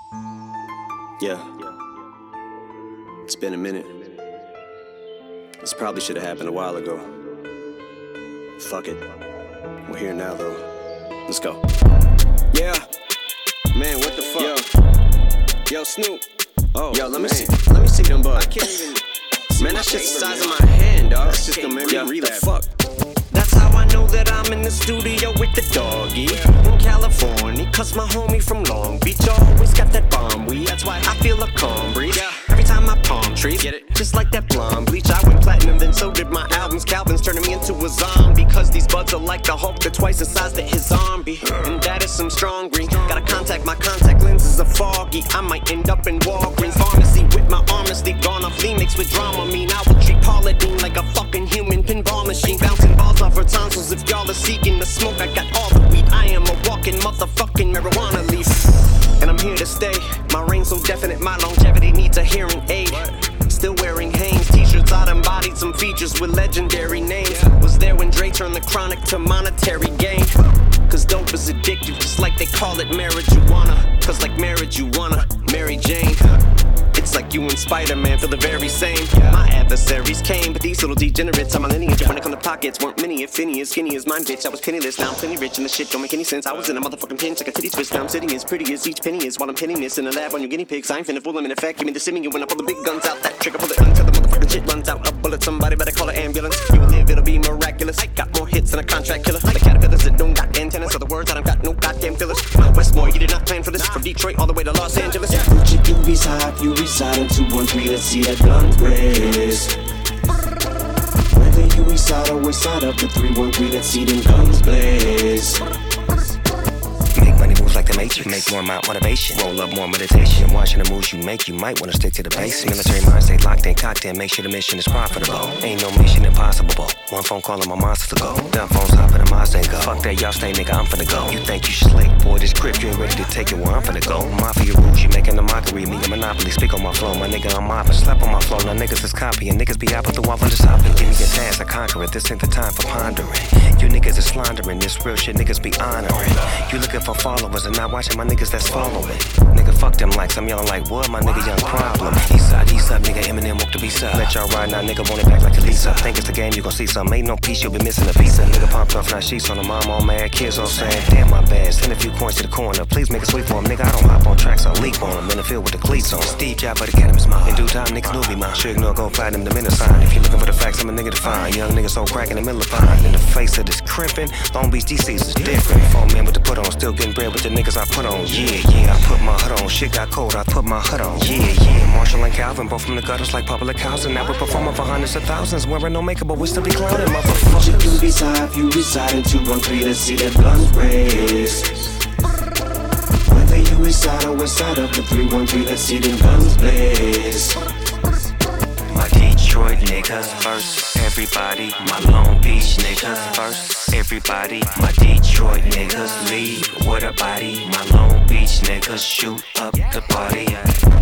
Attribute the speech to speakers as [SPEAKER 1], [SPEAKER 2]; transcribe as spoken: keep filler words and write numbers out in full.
[SPEAKER 1] Yeah. It's been a minute. This probably should have happened a while ago. Fuck it. We're here now, though. Let's go. Yeah. Man, what the fuck? Yo. Yo, Snoop. Oh, yo, let me man. see. Let me see them bugs. I can't even. Man, that shit's the size of my hand, dog. That's just gonna make me yeah, relapse. Fuck. That's how I know that I'm in the studio with the doggy in California, cause my homie from Long Beach always got that bomb weed. That's why I feel a calm breeze yeah. every time I palm trees. Get it? Just like that blonde bleach. I went platinum, then so did my albums. Calvin's turning me into a zombie, cause these buds are like the Hulk, they're twice the size that his zombie. And that is some strong green. Gotta contact, my contact lenses are foggy. I might end up in Walgreens pharmacy with my honesty gone off lean mixed with drama. Mean I will treat Paula Deen like a fucking human pinball machine, bouncing balls off her tonsils. If y'all are seeking the smoke, I got all the weed. I am a walking motherfucking marijuana leaf, and I'm here to stay. My reign's so definite, my longevity needs a hearing aid. Still wearing Hanes t-shirts, I embodied some features with legendary names. Was there when Dre turned the chronic to monetary gain. Cause dope is addictive, just like they call it marijuana. Cause like marriage you wanna, Mary Jane. It's like you and Spider-Man feel the very same. My adversaries came, but these little degenerates on my lineage. When it come to pockets, weren't many, if any, as skinny as mine, bitch. I was penniless, now I'm plenty rich, and the shit don't make any sense. I was in a motherfucking pinch like a titty twist. Now I'm sitting as pretty as each penny is while I'm pinning this in a lab on your guinea pigs. I ain't finna fool them in effect. Give me the simming when I pull the big guns out. That trigger pull it until the motherfucking shit runs out. A bullet, somebody better call an ambulance. You will live, it'll be miraculous. I got more hits than a contract killer. The caterpillars that don't got antennas, so the words that I've got no goddamn fillers. Westmore, you did not plan for this. From Detroit all the way to Los Angeles.
[SPEAKER 2] Gucci Doobies high, you reside in two one three. Let's see that gun blaze. Whether you east side or west side of the three one three, let's see them guns blaze.
[SPEAKER 3] Make money moves like the Matrix. Make more amount motivation. Roll up more meditation. Watching the moves you make, you might wanna stick to the base. Military mind stay locked in, cocked in. Make sure the mission is profitable. Ain't no mission impossible. One phone call and my monster to go. Dumb phones hop in the Mazda and go. Fuck that, y'all stay, nigga, I'm finna go. You think you slick, boy, this grip, you ain't ready to take it where I'm finna go. Mafia rules, you making a mockery. Me a monopoly, speak on my flow. My nigga, I'm mopping, slap on my flow. Now niggas is copying. Niggas be out with the wall, I'm just hopping. Give me a task, I conquer it. This ain't the time for pondering. You niggas is slandering. This real shit, niggas be honoring. You looking for followers and not watching my niggas that's following. Nigga, fuck them likes, I'm yelling like what? My nigga, young problem. East side, east side, nigga, Eminem woke the beast up. Let y'all ride now, nigga, want it back like a Lisa. Think it's the game, you gon' see some. Ain't no piece, you'll be missing a piece. Nigga pumped off, now sheets on the mom, all mad. Kids all saying, damn, my bad. Send a few coins to the corner. Please make it sweet for him, nigga. I don't hop on tracks, I leap on them. In the field with the cleats on. Steve Jobs, but the cannabis mine. In due time, niggas knew be mine. Sure ignore, go find him the minute sign. If you looking for the facts, I'm a nigga to find. Young niggas so crack in the middle of pine. In the face of this crimpin', Long Beach D C's is different. Four men with the put on, still getting bread with the niggas I put on. Yeah, yeah, I put my hood on. Shit got cold, I put my hood on. Yeah, yeah. Marshall and Calvin, both from the gutters like public housing. Now we're performing for hundreds of thousands. Wearing no makeup, but we still be clowning, motherfuckers.
[SPEAKER 2] Gucci Doobies high, if you reside in two one three, let's see that guns blaze. Whether you east side or west side of the three one three, let's see them guns blaze.
[SPEAKER 3] My Detroit niggas first, everybody. My Long Beach niggas first, everybody. My Detroit niggas lead with a body. My Long Beach niggas shoot up the party.